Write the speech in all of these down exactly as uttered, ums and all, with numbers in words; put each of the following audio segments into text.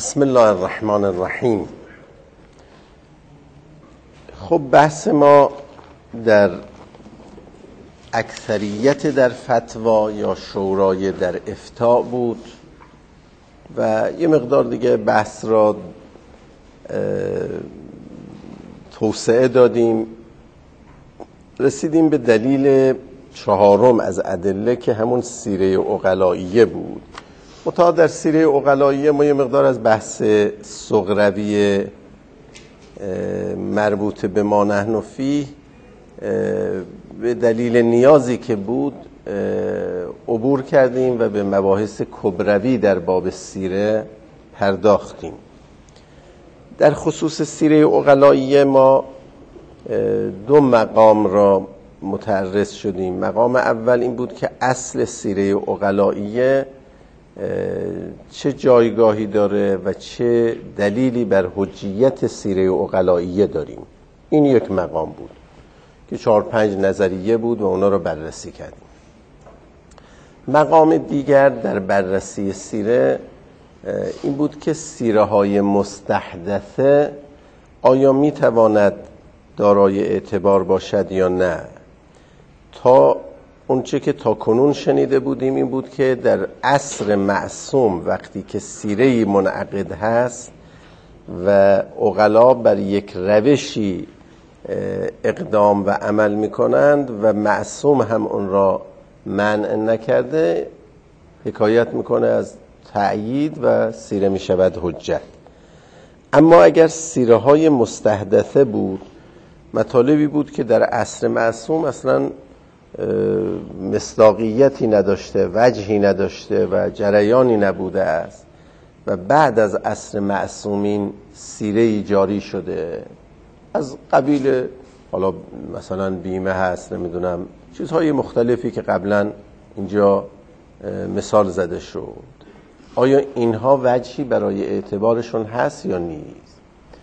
بسم الله الرحمن الرحیم. خب بحث ما در اکثریت در فتوا یا شورای در افتاء بود و یه مقدار دیگه بحث را توسعه دادیم. رسیدیم به دلیل چهارم از ادله که همون سیره عقلائیه بود. منتها در سیره عقلائیه ما یه مقدار از بحث صغروی مربوط به ما نحن فیه به دلیل نیازی که بود عبور کردیم و به مباحث کبروی در باب سیره پرداختیم. در خصوص سیره عقلائیه ما دو مقام را متعرض شدیم. مقام اول این بود که اصل سیره عقلائیه چه جایگاهی داره و چه دلیلی بر حجیت سیره عقلائیه داریم. این یک مقام بود که چهار پنج نظریه بود و اونا رو بررسی کردیم. مقام دیگر در بررسی سیره این بود که سیره های مستحدثه آیا می تواند دارای اعتبار باشد یا نه. تا اونچه که تا کنون شنیده بودیم این بود که در عصر معصوم وقتی که سیره‌ای منعقد هست و عقلا بر یک روشی اقدام و عمل میکنند و معصوم هم اون را منع نکرده، حکایت میکنه از تأیید و سیره میشود حجت. اما اگر سیره های مستحدثه بود، مطالبی بود که در عصر معصوم اصلا مصداقیتی نداشته، وجهی نداشته و جریانی نبوده است و بعد از عصر معصومین سیره‌ای جاری شده از قبیل حالا مثلا بیمه هست، نمیدونم چیزهای مختلفی که قبلا اینجا مثال زده شد. آیا اینها وجهی برای اعتبارشون هست یا نیست؟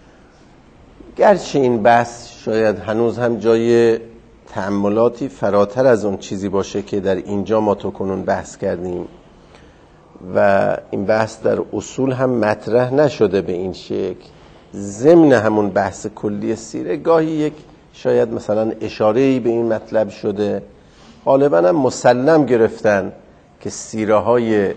گرچه این بحث شاید هنوز هم جای تأملاتی فراتر از اون چیزی باشه که در اینجا ما تا کنون بحث کردیم و این بحث در اصول هم مطرح نشده به این شکل. ضمن همون بحث کلی سیره گاهی یک شاید مثلا اشاره‌ای به این مطلب شده. غالباً هم مسلم گرفتن که سیره های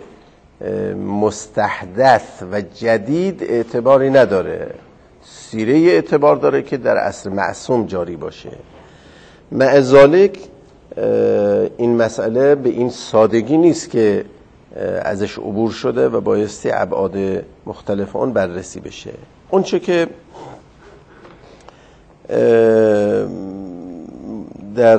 مستحدث و جدید اعتباری نداره. سیره اعتبار داره که در عصر معصوم جاری باشه. مع ذالک این مسئله به این سادگی نیست که ازش عبور شده و بایستی ابعاد مختلف اون بررسی بشه. اون چه که در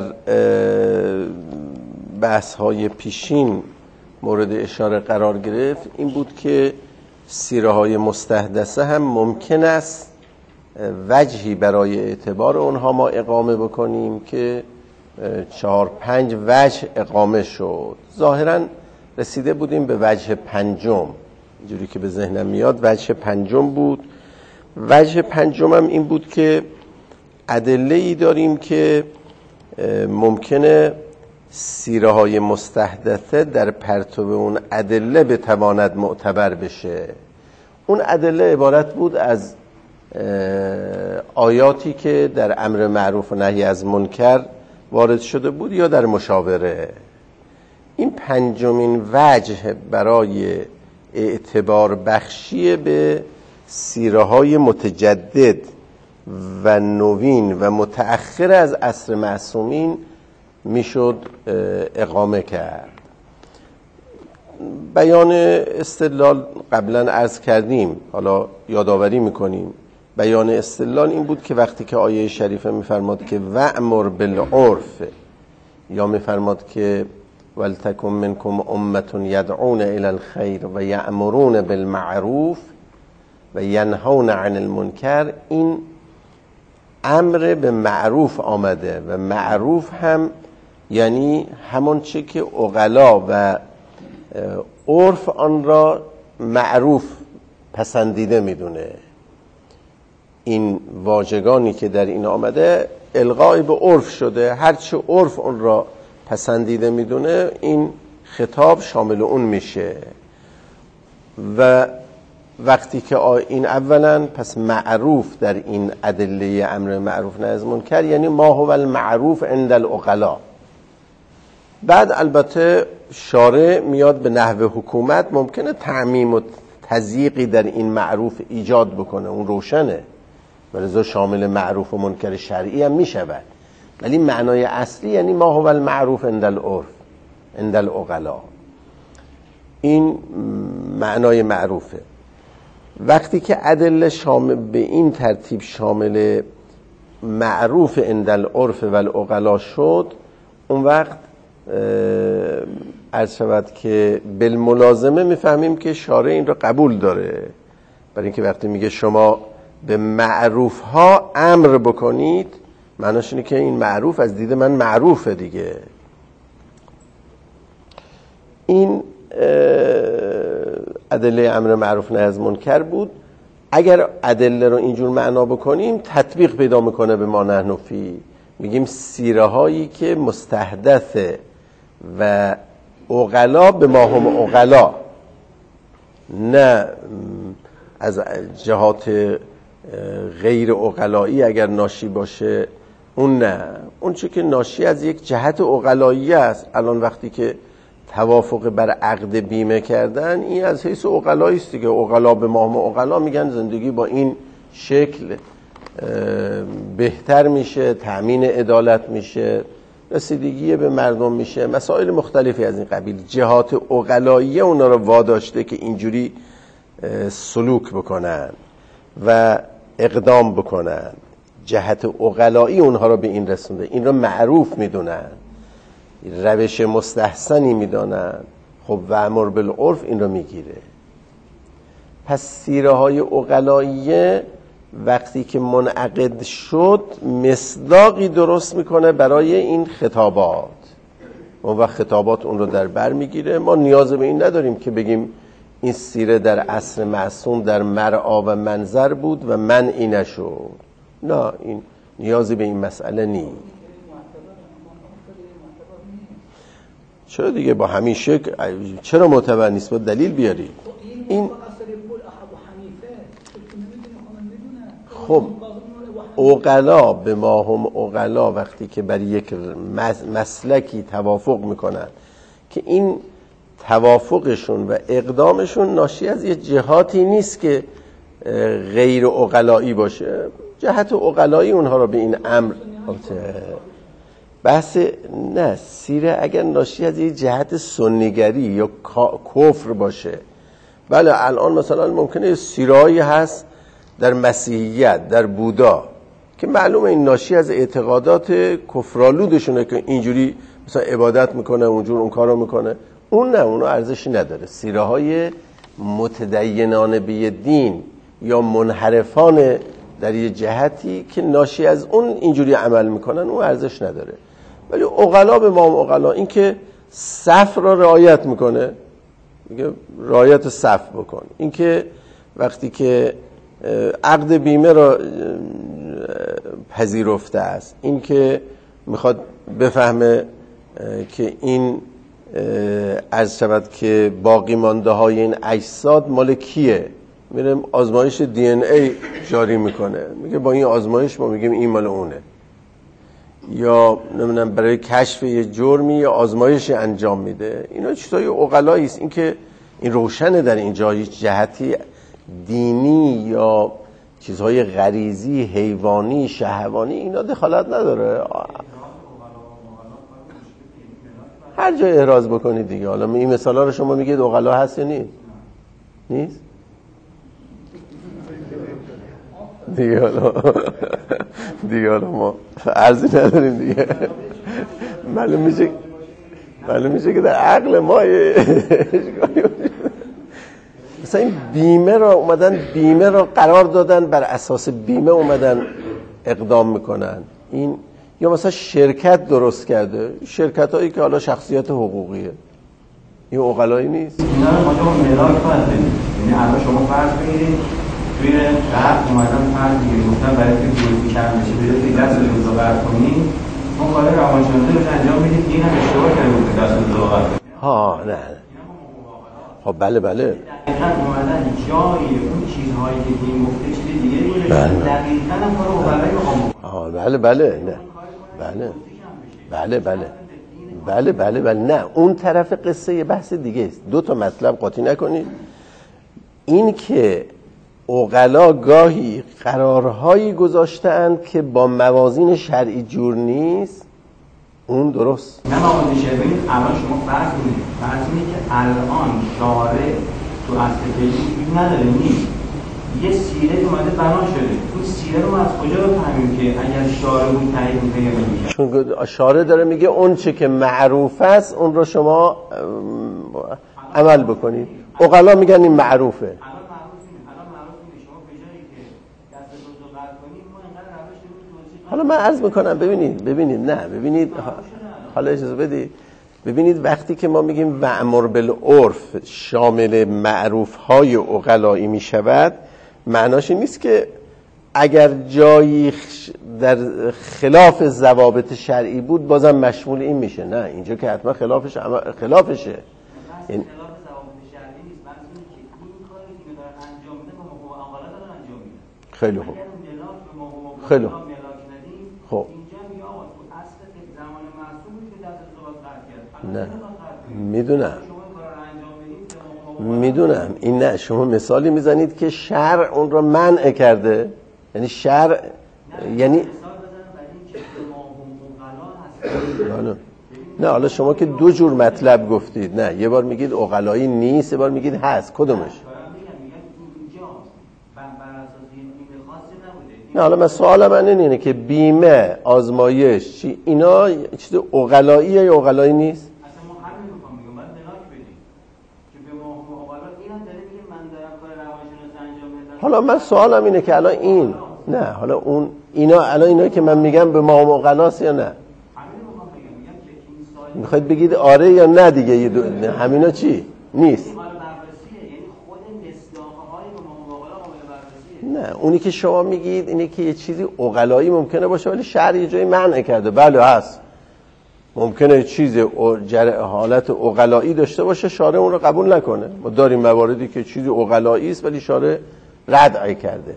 بحث های پیشین مورد اشاره قرار گرفت این بود که سیره های مستحدثه هم ممکن است وجهی برای اعتبار اونها ما اقامه بکنیم که چهار پنج وجه اقامه شد. ظاهرا رسیده بودیم به وجه پنجم، اینجوری که به ذهنم میاد وجه پنجم بود. وجه پنجم هم این بود که ادله‌ای داریم که ممکنه سیره های مستحدثه در پرتو اون ادله بتواند معتبر بشه. اون ادله عبارت بود از آیاتی که در امر معروف و نهی از منکر وارد شده بود یا در مشاوره. این پنجمین وجه برای اعتبار بخشی به سیره های متجدد و نوین و متأخر از عصر معصومین میشد اقامه کرد. بیان استدلال قبلا عرض کردیم، حالا یادآوری میکنیم. بیان استدلال این بود که وقتی که آیه شریفه میفرماد که وأمر بالعرف یا میفرماد که ولتکن منکم امة یدعون الی الخیر و یأمرون بالمعروف و ینهون عن المنکر، این امر به معروف آمده و معروف هم یعنی همون چه که عقلا و عرف آن را معروف پسندیده میدونه. این واژگانی که در این آمده الغای به عرف شده، هرچه عرف اون را پسندیده میدونه این خطاب شامل اون میشه. و وقتی که این اولا پس معروف در این ادله امر معروف نهی از منکر یعنی ما هو المعروف عند العقلاء. بعد البته شارع میاد به نحو حکومت ممکنه تعمیم و تضییقی در این معروف ایجاد بکنه، اون روشنه، ولذا شامل معروف و منکر شرعی هم میشود، ولی معنای اصلی یعنی ما هو المعروف عند العرف عند العقلاء. این معنای معروفه. وقتی که ادله شامل به این ترتیب شامل معروف عند العرف و العقلاء شد، اون وقت عرض شود که بالملازمه میفهمیم که شارع این رو قبول داره، برای اینکه وقتی میگه شما به معروف ها امر بکنید، معناش اینه که این معروف از دید من معروفه دیگه. این ادله امر معروف نهی از منکر بود. اگر ادله رو اینجور معنا بکنیم تطبیق پیدا میکنه به ما نحن فی، میگیم سیره هایی که مستحدثه و عقلا به ما هم عقلا، نه از جهات غیر عقلایی اگر ناشی باشه اون نه، اون چه که ناشی از یک جهت عقلایی است. الان وقتی که توافق بر عقد بیمه کردن، این از حیث عقلایی است دیگه. عقلا به ما هم عقلا میگن زندگی با این شکل بهتر میشه، تأمین عدالت میشه، رسیدگی به مردم میشه، مسائل مختلفی از این قبیل. جهات عقلایی اونا رو واداشته که اینجوری سلوک بکنن و اقدام بکنن، جهت عقلایی اونها رو به این رسونده، این رو معروف میدونن، روش مستحسنی میدانن. خب و امر بالعرف این رو میگیره. پس سیره های عقلاییه وقتی که منعقد شد مصداقی درست میکنه برای این خطابات، اون وقت خطابات اون رو در بر میگیره. ما نیاز به این نداریم که بگیم این سیره در عصر معصوم در مرعا و منظر بود و منعی نشد، نه، این نیازی به این مسئله نیست. چرا دیگه با همین شکل چرا معتبر نیست؟ با دلیل بیاری. این خب عقلا به ما هم عقلا وقتی که بر یک مسلکی توافق میکنن که این توافقشون و اقدامشون ناشی از یه جهاتی نیست که غیر عقلایی باشه، جهت عقلایی اونها رو به این امر بحث نه. سیره اگر ناشی از یه جهت سنیگری یا کفر باشه، بله الان مثلا ممکنه سیرهایی هست در مسیحیت، در بودا، که معلومه این ناشی از اعتقادات کفرآلودشونه که اینجوری مثلا عبادت میکنه، اونجور اون کارو میکنه. اون نه، اونو ارزشی نداره. سیره های متدینان به دین یا منحرفان در یه جهتی که ناشی از اون اینجوری عمل میکنن، اون ارزش نداره. ولی عقلا به ما عقلا، این که صف را رعایت میکنه، میگه رعایت صف بکن، این که وقتی که عقد بیمه را پذیرفته است، این که میخواد بفهمه که این عرض شود که باقی مانده های این اجساد مال کیه، میره آزمایش دی ان ای جاری میکنه، میگه با این آزمایش ما میگیم این مال اونه. یا نمیدونم برای کشف یه جرمی یا آزمایشی انجام میده. اینا چیزای عقلایی است. این که این روشنه در اینجا هیچ جهتی دینی یا چیزهای غریزی، حیوانی، شهوانی اینا دخالت نداره. هر جای احراز بکنید دیگه. حالا این مثالا رو شما میگید عقلا هست یا نیست؟ نیست؟ دیگه حالا دیگه حالا ما عرضی نداریم دیگه. معلوم میشه معلوم میشه که در عقل ما مثلا این بیمه را اومدن بیمه را قرار دادن، بر اساس بیمه اومدن اقدام میکنن. این یا مثلا شرکت درست کرده، شرکت هایی که حالا شخصیت حقوقیه، این عقلایی نیست. اینا رو ما تو ملاک فرض کنیم. یعنی الان شما فرض کنید توی رفت اومدن فرض میگیریم گفتن برای که دوزی کم بشه بیره توی دست روزا بر کنیم، ما کار روانشناسی رو انجام میدیم، این هم اشتباه کرده بود دست روزا بر کنیم. ها نه خب بله بله دقیقاً اومدن جای اون چیزهایی که این گفته چیز دیگه گذاشتن دقیقاً هم کارو برای مقام. آه بله بله نه بله بله بله بله بله بله نه اون طرف قصه یه بحث دیگه است. دو تا مطلب قاطی نکنید. این که عقلا گاهی قرارهایی گذاشتند که با موازین شرعی جور نیست، اون درست نه موازین شرعی. ببینید الان شما فرض کنید فرض کنید که الان شارع تو اصل کلی نداره نیست، یه سیره اومده بنا شده، اون سیره رو از کجا بفهمیم که اگر شارع بود تعیین می‌کنه یا نمی‌کنه؟ چون شارع داره میگه اون چه که معروف است اون رو شما عمل بکنید. عقلا میگن این معروفه. حالا من عرض میکنم ببینید ببینید نه ببینید حالا اجازه بدید ببینید وقتی که ما میگیم وأمر بالعرف شامل معروف های عقلایی میشود، معناش این نیست که اگر جایی در خلاف ضوابط شرعی بود بازم مشمول این میشه. نه اینجا که حتما خلافش خلافشه. این خیلی خوب خیلی خوب خب نه میدونم میدونم این نه شما مثالی میزنید که شرع اون رو منع کرده، یعنی شرع یعنی نه نه حالا شما که دو جور مطلب گفتید، نه یه بار میگید عقلایی نیست یه بار میگید هست، کدومش؟ نه حالا من سوال من اینه که بیمه آزمایش چی اینا چیز عقلاییه یا عقلایی نیست؟ اصلا ما همین میخوام میگم باید ملاک بدیم که به ما عقلا اینم داره میگه من دارم کار روانشناسی انجام میدم. حالا من سوالم اینه که الان این نه حالا اون اینا الان اینایی که من میگم به ما عقلاست یا نه؟ همین میخوام بگم میگم که این سوال میخواید بگید آره یا نه دیگه یه دو... نه همینا چی نیست. نه اونی که شما میگید اینه که یه چیزی عقلایی ممکنه باشه ولی شرع یه جایی منع کرده. بله هست، ممکنه چیز حالت عقلایی داشته باشه شارع اون رو قبول نکنه. ما داریم مواردی که چیزی عقلایی است ولی شارع رد کرده.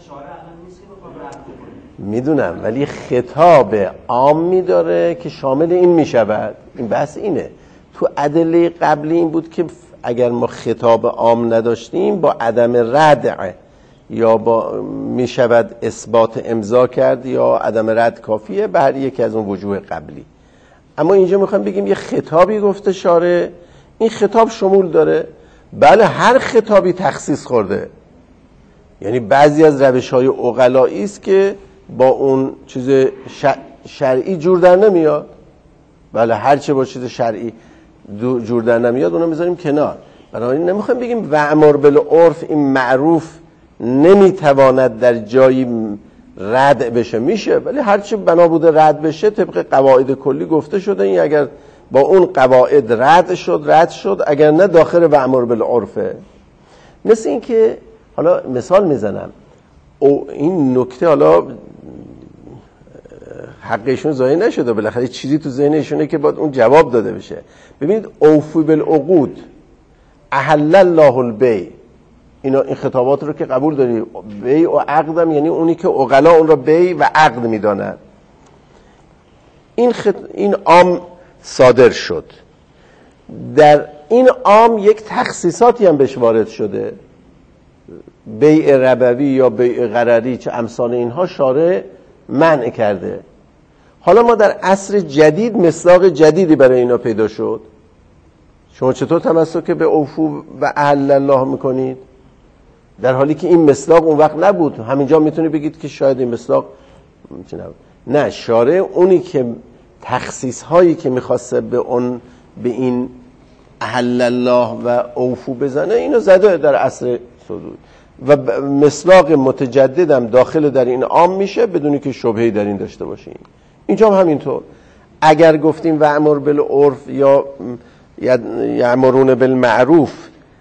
میدونم ولی خطاب عامی داره که شامل این میشود. این بحث اینه. تو ادله قبلی این بود که اگر ما خطاب عام نداشتیم با عدم رد یا با می شود اثبات امضا کرد یا عدم رد کافیه به هر یکی از اون وجوه قبلی. اما اینجا میخوام بگیم یه خطابی گفته شارع، این خطاب شمول داره. بله هر خطابی تخصیص خورده، یعنی بعضی از روش‌های عقلایی است که با اون چیز شرعی جور در نمیاد. بله هر چه با چیز شرعی جور در نمیاد اونو میذاریم کنار. بنابراین نمیخوام بگیم وأمر بالعرف این معروف نمیتواند در جایی رد بشه، میشه ولی هرچی بنا بوده رد بشه طبق قواعد کلی گفته شده. این اگر با اون قواعد رد شد رد شد، اگر نه داخل وأمر بالعرفه. مثل این که حالا مثال میزنم او این نکته حالا حقشون ضایع نشده، بالاخره چیزی تو ذهنشونه که باید اون جواب داده بشه. ببینید اوفوا بالعقود احل الله البیع، اینا این خطابات رو که قبول داری بیع و عقدم یعنی اونی که عقلا اون رو بیع و عقد میدانند. این خط... این عام صادر شد. در این عام یک تخصیصاتی هم بهش وارد شده، بیع ربوی یا بیع غرری چه امثال اینها شارع منع کرده. حالا ما در عصر جدید مصداق جدیدی برای اینا پیدا شد. شما چطور تمسک به اوفو و احل الله میکنید در حالی که این مصداق اون وقت نبود؟ همینجا میتونی بگید که شاید این مصداق نه، شارع اونی که تخصیص هایی که میخواسته به اون به این احل الله و اوفو بزنه اینو زده در عصر صدور و مصداق متجددم داخل در این عام میشه بدونی که شبهه‌ای در این داشته باشیم. اینجا هم همینطور. اگر گفتیم وأمر بالعرف یا یأمرون بالمعروف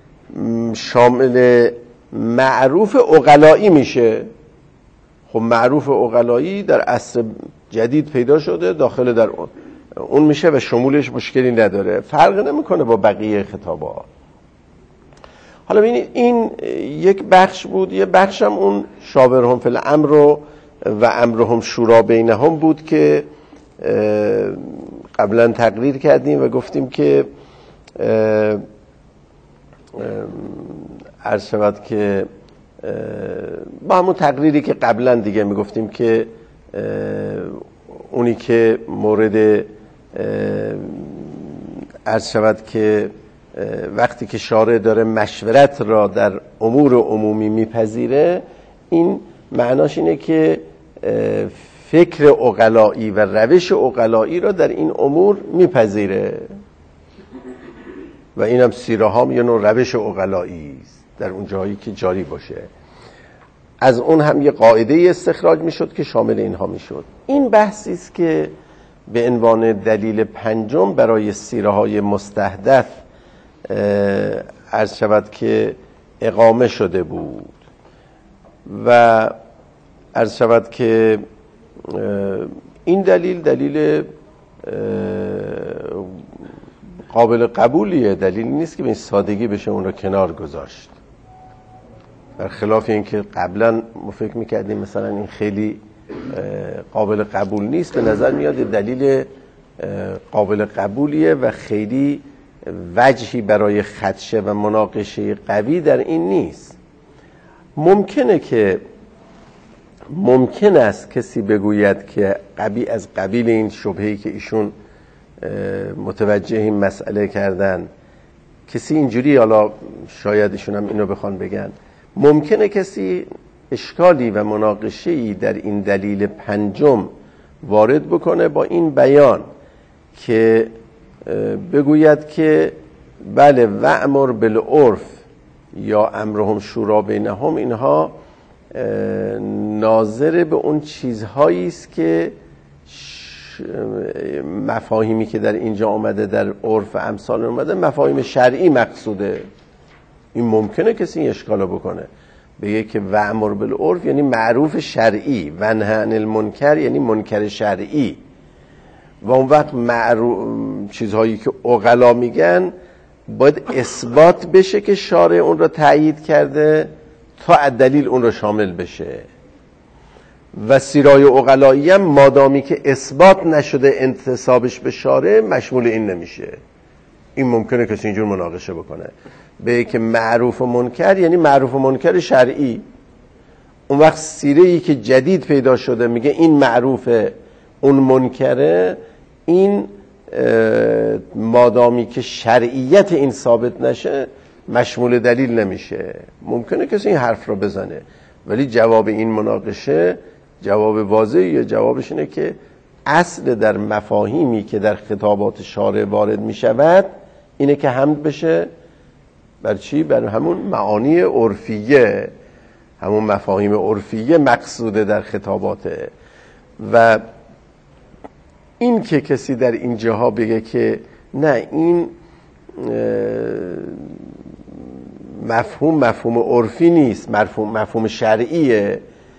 شامل معروف عقلایی میشه، خب معروف عقلایی در عصر جدید پیدا شده داخل در اون اون میشه و شمولش مشکلی نداره، فرق نمیکنه با بقیه خطابات. حالا ببینید این یک بخش بود، یه بخش هم اون شاورهم فی الامر رو و امرهم شورا بینهم بود که قبلا تقریر کردیم و گفتیم که عرض شود که با همون تقریری که قبلا دیگه میگفتیم که اونی که مورد عرض شود که وقتی که شارع داره مشورت را در امور عمومی میپذیره، این معناش اینه که فکر عقلایی و روش عقلایی را در این امور میپذیره و اینم سیره ها یه نوع روش عقلایی است در اون جایی که جاری باشه. از اون هم یه قاعده استخراج میشد که شامل اینها میشد. این بحثی است که به عنوان دلیل پنجم برای سیره های مستحدث عرض شود که اقامه شده بود و عرض شود که این دلیل دلیل قابل قبولیه، دلیل نیست که به این سادگی بشه اون رو کنار گذاشت. برخلاف این که قبلا ما فکر میکردیم مثلا این خیلی قابل قبول نیست، به نظر میاد دلیل قابل قبولیه و خیلی وجهی برای خدشه و مناقشه قوی در این نیست. ممکنه که ممکن است کسی بگوید که قبی از قبیل این شبهه‌ای که ایشون متوجه این مسئله کردن، کسی اینجوری، حالا شاید ایشون هم اینو بخوان بگن، ممکنه کسی اشکالی و مناقشه‌ای در این دلیل پنجم وارد بکنه با این بیان که بگوید که بله وأمر بالعرف یا امرهم شورا بینهم اینها ناظر به اون چیزهایی است که مفاهیمی که در اینجا آمده در عرف و امثال آمده مفاهیم شرعی مقصوده. این ممکنه کسی این اشکالو بکنه، بگه که وأمر بالعرف یعنی معروف شرعی و نهی عن المنکر یعنی منکر شرعی و اون وقت معروف چیزهایی که عقلا میگن باید اثبات بشه که شارع اون رو تأیید کرده تا دلیل اون رو شامل بشه و سیرای عقلایی هم مادامی که اثبات نشده انتسابش به شارع مشمول این نمیشه. این ممکنه کسی اینجور مناقشه بکنه، به که معروف و منکر یعنی معروف و منکر شرعی. اون وقت سیره‌ای که جدید پیدا شده میگه این معروفه اون منکره، این مادامی که شرعیت این ثابت نشه مشمول دلیل نمیشه. ممکنه کسی این حرف رو بزنه، ولی جواب این مناقشه جواب واضحیه. جوابش اینه که اصل در مفاهیمی که در خطابات شارع وارد میشود اینه که حمل بشه بر چی؟ بر همون معانی عرفیه، همون مفاهیم عرفیه مقصوده در خطاباته. و این که کسی در این جاها بگه که نه این مفهوم مفهوم عرفی نیست، مفهوم مفهوم شرعیه،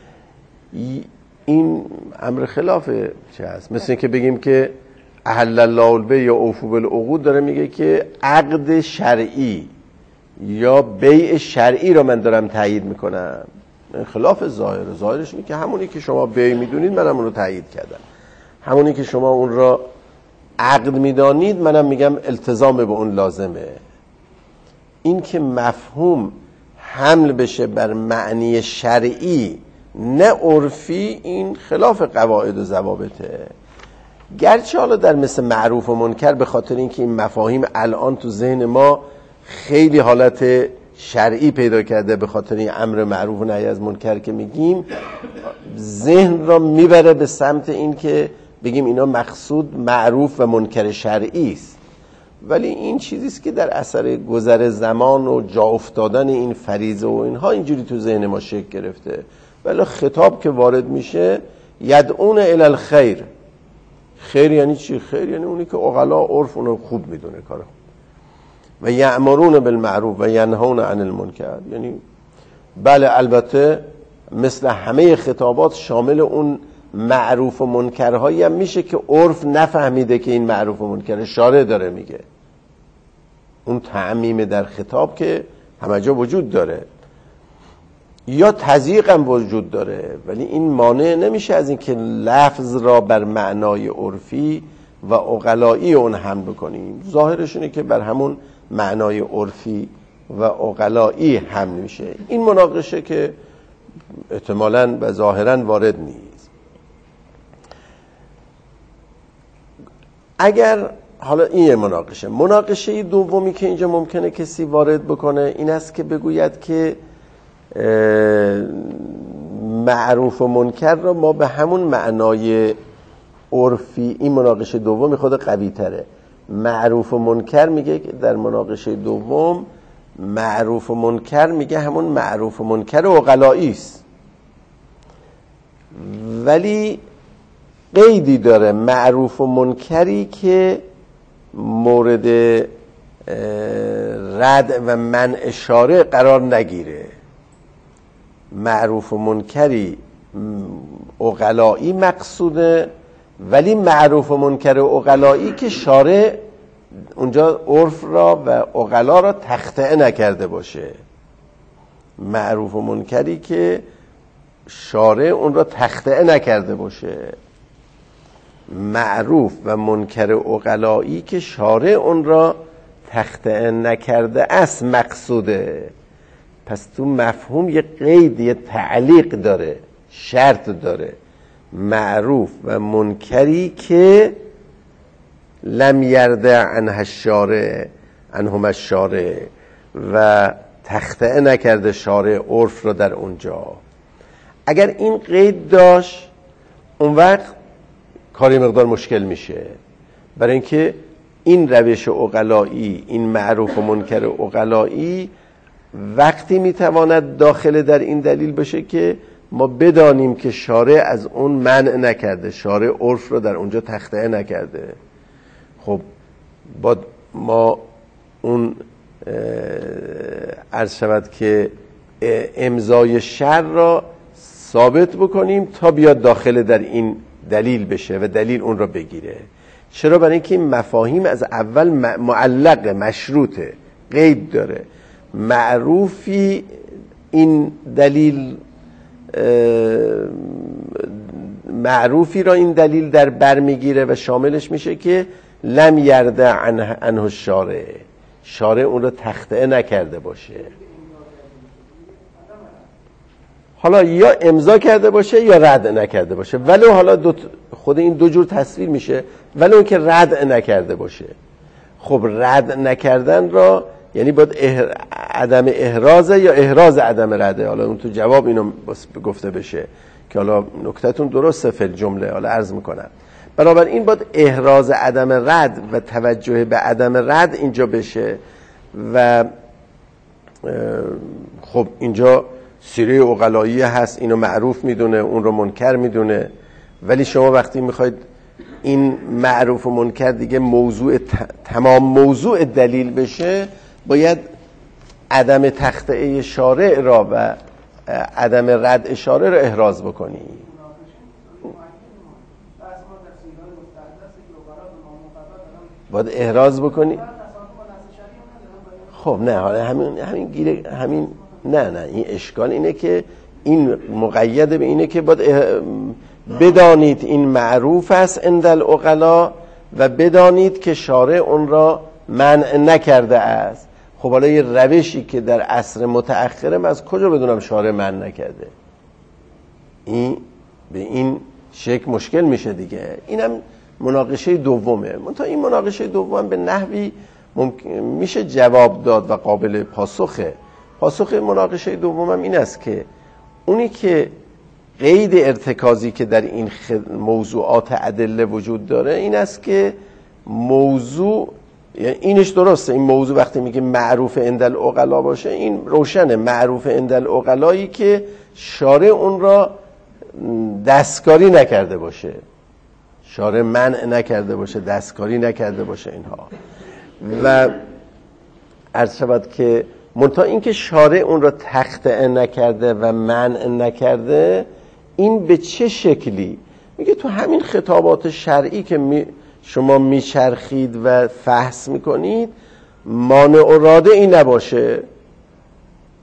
این امر خلاف چه هست؟ مثل این که بگیم که احل الله البیع و اوفوا بالعقود، داره میگه که عقد شرعی یا بیع شرعی رو من دارم تایید میکنم. خلاف ظاهر. ظاهرش اینه که همونی که شما بیع میدونید منم اون رو تایید کردم، همونی که شما اون را عقد میدانید منم میگم التزام به اون لازمه. این که مفهوم حمل بشه بر معنی شرعی نه عرفی، این خلاف قواعد و ضوابطه. گرچه حالا در مثل معروف و منکر به خاطر اینکه این مفاهیم الان تو ذهن ما خیلی حالت شرعی پیدا کرده، به خاطر این امر معروف و نهی از منکر که میگیم ذهن را میبره به سمت این که بگیم اینا مقصود معروف و منکر شرعی است، ولی این چیزی است که در اثر گذر زمان و جا افتادن این فریضه و اینها اینجوری تو ذهن ما شکل گرفته. ولی خطاب که وارد میشه یدعون الی الخیر. خیر یعنی چی؟ خیر یعنی اونی که عقلا عرف اونو خوب میدونه کارو، و یأمرون بالمعروف و ینهون عن المنکر. یعنی بله البته مثل همه خطابات شامل اون معروف و منکرهایی هم میشه که عرف نفهمیده که این معروف و منکر، شارع داره میگه. اون تعمیم در خطاب که همه جا وجود داره، یا تضییق هم وجود داره، ولی این مانع نمیشه از اینکه لفظ را بر معنای عرفی و عقلایی اون حمل بکنیم. ظاهرش اینه که بر همون معنای عرفی و عقلایی حمل میشه. این مناقشه که احتمالاً و ظاهراً وارد نیست. اگر حالا این یه مناقشه مناقشه دومی که اینجا ممکنه کسی وارد بکنه این است که بگوید که معروف و منکر را ما به همون معنای عرفی، این مناقشه دومی خود قوی تره. معروف و منکر میگه در مناقشه دوم معروف و منکر میگه همون معروف و منکر عقلایی است، ولی قیدی داره، معروف و منکری که مورد رد و منع شارع قرار نگیره. معروف و منکری عقلایی مقصوده، ولی معروف و منکر عقلایی که شارع اونجا عرف را و عقلا را تخطئه نکرده باشه. معروف و منکری که شارع اون را تخطئه نکرده باشه. معروف و منکر عقلایی که شارع اون را تخطئه نکرده است مقصوده. پس تو مفهوم یه قید، یه تعلیق داره، شرط داره. معروف و منکری که لم یرده عنه الشارع عنهم الشارع و تخطئه نکرده شارع عرف را در اونجا. اگر این قید داشت اون وقت کاری مقدار مشکل میشه، برای اینکه این روش عقلایی، این معروف و منکر عقلایی وقتی میتواند داخل در این دلیل بشه که ما بدانیم که شارع از اون منع نکرده، شارع عرف رو در اونجا تخطئه نکرده. خب با ما اون عرض شود که امضای شرع را ثابت بکنیم تا بیاد داخل در این دلیل بشه و دلیل اون را بگیره. چرا؟ برای اینکه این مفاهیم از اول معلق، مشروطه، قید داره. معروفی این دلیل معروفی را این دلیل در بر میگیره و شاملش میشه که لم یرده عنه الشارع، شارع اون رو تخطئه نکرده باشه. حالا یا امضا کرده باشه یا رد نکرده باشه، ولی حالا دو خود این دو جور تصویر میشه، ولی اون که رد نکرده باشه. خب رد نکردن را یعنی باید احر... عدم احرازه یا احراز عدم رده. حالا اون تو جواب اینو گفته بشه که حالا نکتهتون درسته فی الجمله، حالا عرض میکنم. بنابراین باید احراز عدم رد و توجه به عدم رد اینجا بشه و خب اینجا سیره عقلایی هست، اینو معروف میدونه، اون رو منکر میدونه. ولی شما وقتی میخواید این معروف و منکر دیگه موضوع تمام موضوع دلیل بشه، باید عدم تخطئه شارع را و عدم رد شارع را احراز بکنی. باید احراز بکنی. خب نه، حالا همین همین گیره همین نه نه این اشکال اینه که این مقید به اینه که باید بدانید این معروف است عند العقلا و بدانید که شارع اون را منع نکرده است. خب حالا یه روشی که در عصر متأخرم از کجا بدونم شارع منع نکرده؟ این به این شکل مشکل میشه دیگه. اینم مناقشه دومه. منتها این مناقشه دوم به نحوی ممکن میشه جواب داد و قابل پاسخه. پاسخ مناقشه دومم این است که اونی که قید ارتکازی که در این موضوعات ادله وجود داره این است که موضوع، یعنی اینش درسته، این موضوع وقتی میگه معروف عند العقلا باشه این روشنه، معروف عند العقلایی که شارع اون را دستکاری نکرده باشه، شارع منع نکرده باشه، دستکاری نکرده باشه اینها. و عرض شود که منتها این که شارع اون را تخطئه نکرده و منع نکرده، این به چه شکلی؟ میگه تو همین خطابات شرعی که می شما میچرخید و فحص میکنید مانع و راده این نباشه.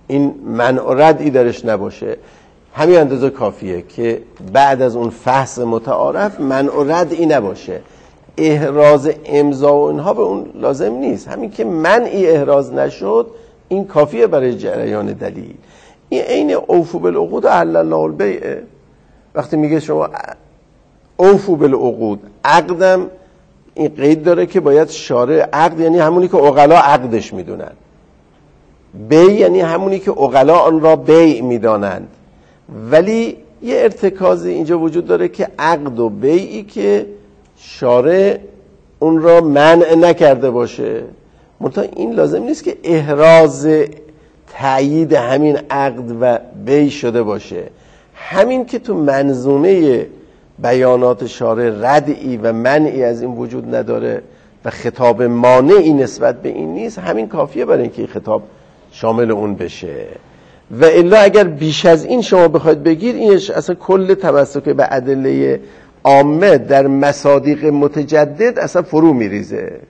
این منع و ردی درش نباشه، همین اندازه کافیه که بعد از اون فحص متعارف منع و ردی نباشه. احراز امضا و اینها به اون لازم نیست، همین که منعی احراز نشد این کافیه برای جریان دلیل. این عین اوفو بالعقود احل الله البیع. وقتی میگه شما اوفو بالعقود، عقدم این قید داره که باید شارع، عقد یعنی همونی که عقلا عقدش میدونن، بیع یعنی همونی که عقلا آن را بیع میدانند. ولی یه ارتکازی اینجا وجود داره که عقد و بیعی که شارع اون را منع نکرده باشه، منتها این لازم نیست که احراز تأیید همین عقد و بیع شده باشه. همین که تو منظومه بیانات شارع ردعی و منعی از این وجود نداره و خطاب مانعی نسبت به این نیست، همین کافیه برای اینکه خطاب شامل اون بشه. و الا اگر بیش از این شما بخواید بگیر، اینش اصلا کل تمسک به ادله عامه در مصادیق متجدد اصلا فرو میریزه.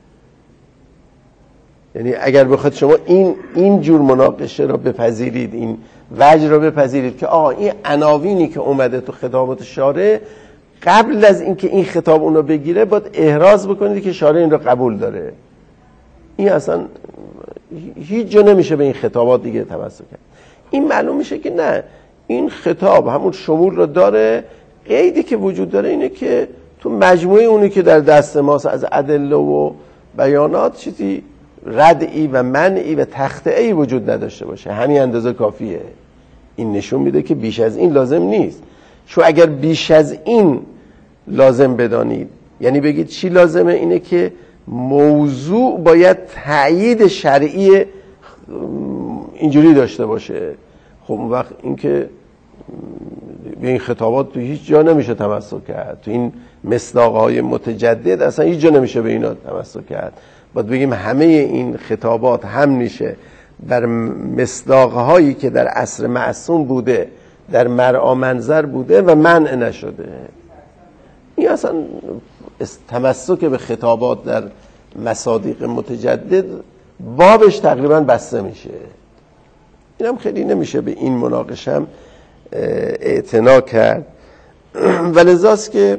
یعنی اگر بخواید شما این این جور مناقشه را بپذیرید، این وجه را بپذیرید که آقا این عناوینی که اومده تو خطابات شارع، قبل از اینکه این خطاب اون رو بگیره باید احراز بکنید که شارع این رو قبول داره، این اصلا هیچ جا نمیشه به این خطابات دیگه تمسک کرد. این معلوم میشه که نه، این خطاب همون شمول رو داره. قیدی که وجود داره اینه که تو مجموعه اونی که در دست ماست از ادله و بیانات چیزی ردعی و منعی و تخطئه‌ای وجود نداشته باشه، همین اندازه کافیه. این نشون میده که بیش از این لازم نیست. چون اگر بیش از این لازم بدانید، یعنی بگید چی لازمه، اینه که موضوع باید تأیید شرعی اینجوری داشته باشه. خب اون وقت این که به این خطابات تو هیچ جا نمیشه تمسک کرد، تو این مصداق‌های متجدد اصلا هیچ جا نمیشه به اینا تمسک کرد. باید بگیم همه این خطابات هم میشه بر مصداق‌هایی که در عصر معصوم بوده، در مرعا منظر بوده و منع نشده. این اصلا تمسک به خطابات در مصادیق متجدد بابش تقریبا بسته میشه. اینم خیلی نمیشه به این مناقشه هم اعتنا کرد. ولذاست که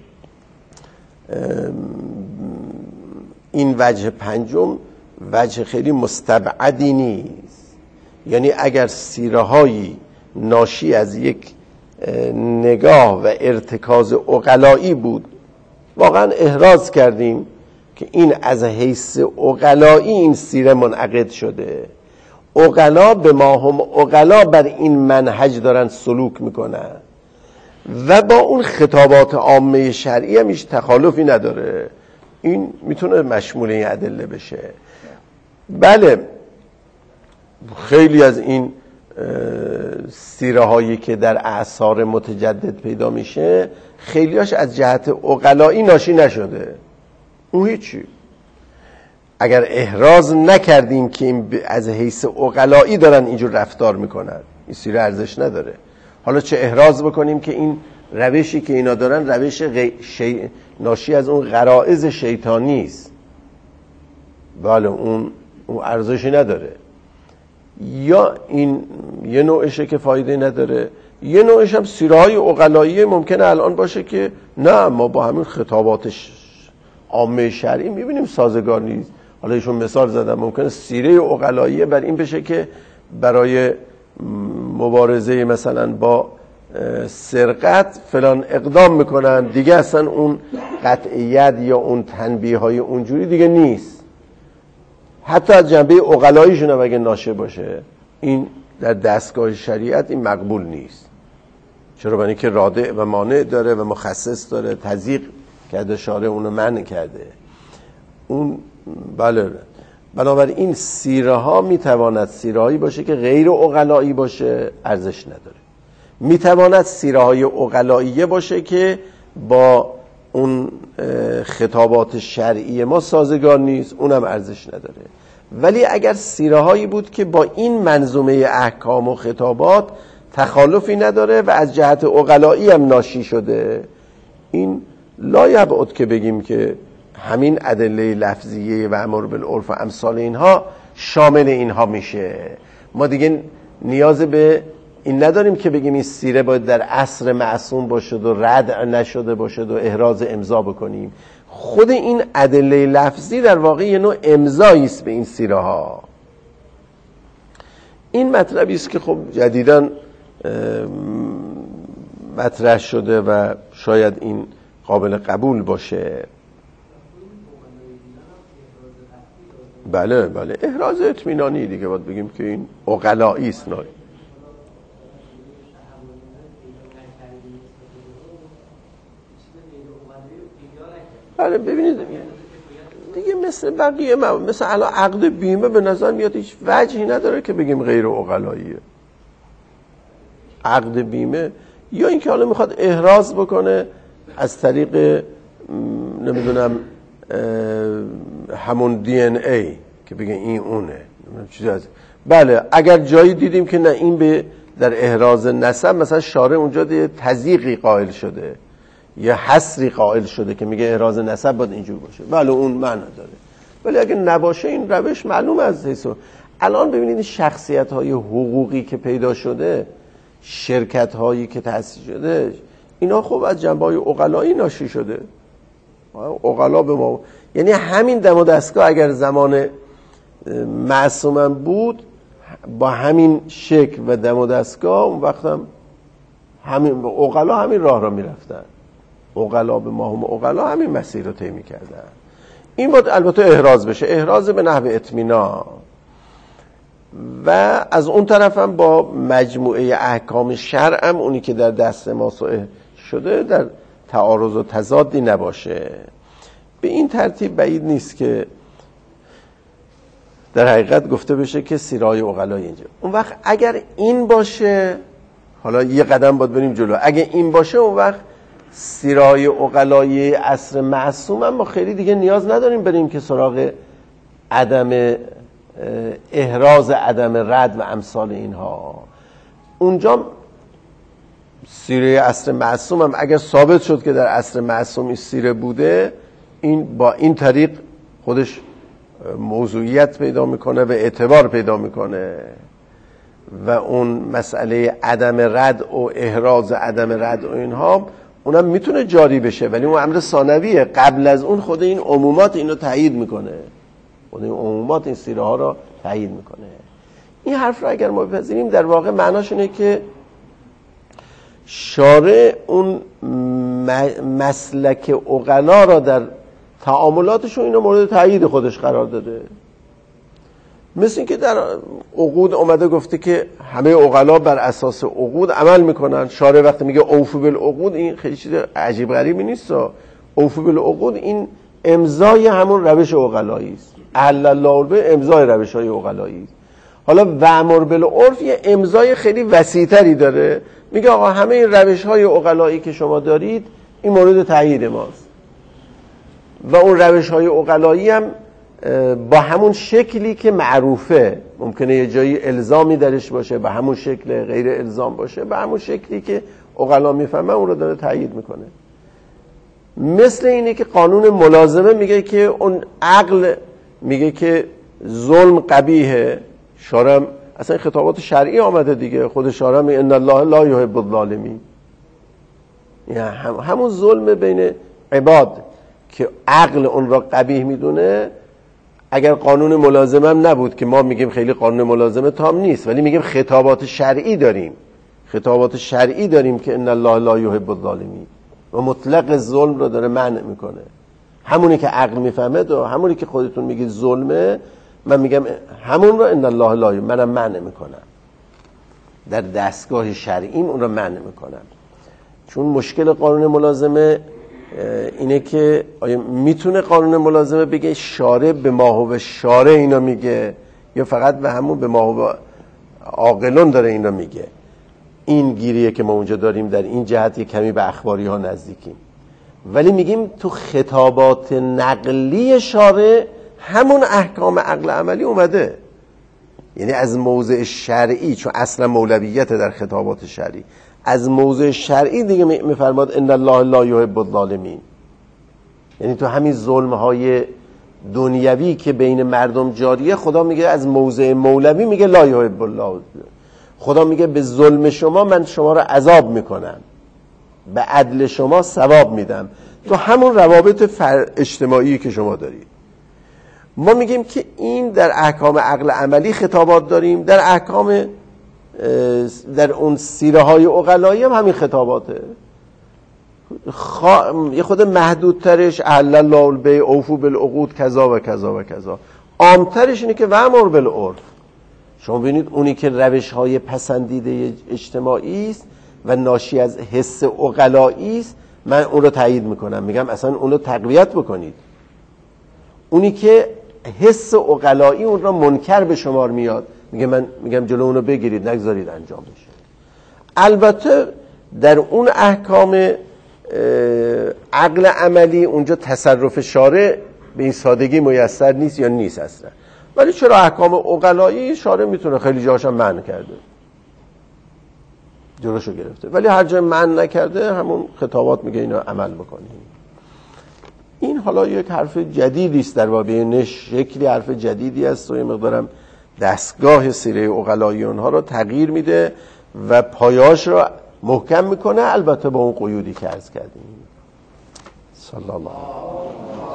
این وجه پنجم وجه خیلی مستبعدی نیست. یعنی اگر سیره هایی ناشی از یک نگاه و ارتکاز عقلایی بود، واقعا احراز کردیم که این از حیث عقلایی این سیره منعقد شده، عقلا به ما هم عقلا بر این منهج دارن سلوک میکنن و با اون خطابات عامه شرعی هم هیچ تخالفی نداره، این میتونه مشمول این ادله بشه. بله خیلی از این سیره هایی که در اعصار متجدد پیدا میشه، خیلیاش از جهت عقلایی ناشی نشده، اون هیچی. اگر احراز نکردیم که این از حیث عقلایی دارن اینجور رفتار میکنن، این سیره ارزش نداره. حالا چه احراز بکنیم که این روشی که اینا دارن روش غی... شی... ناشی از اون غرائز شیطانی است، بله اون اون ارزشی نداره. یا این یه نوعشه که فایده نداره، یه نوعش هم سیره های عقلایی ممکنه الان باشه که نه ما با همین خطاباتش عامه شرعی میبینیم سازگار نیست. حالا ایشون مثال زدم، ممکنه سیره عقلایی بر این بشه که برای مبارزه مثلا با سرقت فلان اقدام میکنن، دیگه اصلا اون قطعیت یا اون تنبیه های اونجوری دیگه نیست، حتی از جنبه عقلاییشون هم اگه ناشه باشه، این در دستگاه شریعت این مقبول نیست. چرا؟ برای اینکه رادع و مانع داره و مخصص داره، تضییق کرده شارع اونو منع کرده. اون بله، بنابراین سیره ها میتواند سیره هایی باشه که غیر عقلایی باشه، ارزش نداره. میتواند سیره های عقلاییه باشه که با اون خطابات شرعی ما سازگار نیست، اونم ارزش نداره. ولی اگر سیره هایی بود که با این منظومه احکام و خطابات تخالفی نداره و از جهت عقلایی هم ناشی شده، این لا یبعد که بگیم که همین ادله لفظیه و امر بالعرف و امثال اینها شامل اینها میشه. ما دیگه نیاز به این نداریم که بگیم این سیره باید در عصر معصوم باشد و رد نشده باشد و احراز امضا بکنیم. خود این ادله لفظی در واقع یه نوع امضایی است به این سیره ها. این مطلبی است که خب جدیداً مطرح شده و شاید این قابل قبول باشه. بله بله احراز اطمینانی دیگه باید بگیم که این عقلایی است. نه بله ببینید دیگه مثل بقیه مثل الان عقد بیمه به نظر میاد هیچ وجهی نداره که بگیم غیر عقلاییه. عقد بیمه یا اینکه حالا میخواد احراز بکنه از طریق نمیدونم همون دی ان ای که بگه این اونه چیزی از بله اگر جایی دیدیم که نه این به در احراز نسب مثلا شارع اونجا تضییقی قائل شده یا حصری قائل شده که میگه احراز نسب باید اینجور باشه، بله اون معنی داره. ولی اگه نباشه این روش معلوم از حیثو الان ببینید شخصیت های حقوقی که پیدا شده، شرکت هایی که تأسیس شده، اینا خب از جنبه های عقلایی ناشی شده. عقلا به ما یعنی همین دم و دستگاه اگر زمان معصوم بود با همین شکل و دم و دستگاه اون وقت هم همین عقلا همین راه را میرفتن. عقلا به ما هم عقلا همین مسیر رو طی می‌کردن. این باید البته احراز بشه، احراز به نحو اطمینان. و از اون طرف هم با مجموعه احکام شرع هم اونی که در دست ما صحیح شده در تعارض و تضادی نباشه. به این ترتیب بعید نیست که در حقیقت گفته بشه که سیرای عقلای اینجا. اون وقت اگر این باشه، حالا یه قدم باید بریم جلو، اگه این باشه اون وقت سیرای عقلای عصر معصوم هم ما خیلی دیگه نیاز نداریم بریم که سراغ عدم احراز عدم رد و امثال اینها. اونجا سیره عصر معصوم هم اگر ثابت شد که در عصر معصوم این سیره بوده، این با این طریق خودش موضوعیت پیدا میکنه و اعتبار پیدا میکنه و اون مسئله عدم رد و احراز عدم رد و اینها اونم میتونه جاری بشه، ولی اون امر ثانویه. قبل از اون خود این عمومات اینو تایید میکنه، خود این عمومات این سیره ها رو تایید میکنه. این حرف رو اگر ما بپذیریم در واقع معناش اینه که شارع اون مسلک عقلا را در تعاملاتشون اینو مورد تایید خودش قرار داده. مثل این که در عقود اومده گفته که همه عقلا بر اساس عقود عمل میکنن. شارع وقتی میگه اوفو بالعقود این خیلی چیز عجیب غریبی نیست. اوفو بالعقود این امضای همون روش عقلایی است. احل الله به امضای روش های عقلایی است. حالا وامر بالعرف یه امضای خیلی وسیع‌تری داره، میگه آقا همه این روش های عقلایی که شما دارید این مورد تایید ماست و اون روش های عقلایی هم با همون شکلی که معروفه، ممکنه یه جایی الزامی درش باشه به همون شکل، غیر الزام باشه به همون شکلی که عقلا میفهمن اون رو داره تایید میکنه. مثل اینه که قانون ملازمه میگه که اون عقل میگه که ظلم قبیحه. شارع اصلا خطابات شرعی آمده دیگه، خود شارع میگه ان الله لا یحب الظالمین، یعنی هم همون ظلم بین عباد که عقل اون را قبیح میدونه. اگر قانون ملازمه هم نبود که ما میگیم خیلی قانون ملازمه تام نیست، ولی میگیم خطابات شرعی داریم، خطابات شرعی داریم که ان الله لا یحب الظالمین و مطلق ظلم رو داره منع میکنه. همونی که عقل میفهمه و همونی که خودتون میگید ظلمه، من میگم همون رو ان الله لا یحب، منم منع میکنم، در دستگاه شرعیم اون رو منع میکنم. چون مشکل قانون ملازمه اینه که آیا میتونه قانون ملازمه بگه شارع به ما و شارع اینا میگه، یا فقط به همون به ما و عاقلون داره اینا میگه. این گیریه که ما اونجا داریم. در این جهت یک کمی به اخباری ها نزدیکیم، ولی میگیم تو خطابات نقلی شارع همون احکام عقل عملی اومده، یعنی از موضع شرعی، چون اصلا مولویت در خطابات شرعی، از موضع شرعی دیگه میفرماد ان الله لا یحب الظالمین. یعنی تو همین ظلم های دنیوی که بین مردم جاریه، خدا میگه از موضع مولوی میگه لا یحب الله، خدا میگه به ظلم شما من شما رو عذاب میکنم، به عدل شما ثواب میدم، تو همون روابط فر... اجتماعی که شما دارید. ما میگیم که این در احکام عقل عملی خطابات داریم، در احکام در اون سیره های عقلایی هم همین خطاباته. خوا... یه خود محدودترش احل الله البیع اوفوا بالعقود کذا و کذا و کذا، عامترش اینه که وامر بالعرف. شما ببینید اونی که روش های پسندیده اجتماعی است و ناشی از حس عقلایی است، من اون رو تایید میکنم، میگم اصلا اون رو تقویت بکنید. اونی که حس عقلایی اون را منکر به شمار میاد، میگه من میگم جلو اون رو بگیرید، نگذارید انجام بشه. البته در اون احکام عقل عملی اونجا تصرف شارع به این سادگی میسر نیست یا نیست اصلا، ولی چرا احکام عقلایی شارع میتونه خیلی جاهاش هم منع کرده، جلوشو گرفته، ولی هر جای منع نکرده همون خطابات میگه اینو عمل بکنید. این حالا یک حرف جدیدی است در باب شکلی حرف جدیدی است و یه مقدارم دستگاه سیره عقلایی اونها رو تغییر میده و پایاش رو محکم میکنه، البته با اون قیودی که عرض کردیم. صلی الله علیه و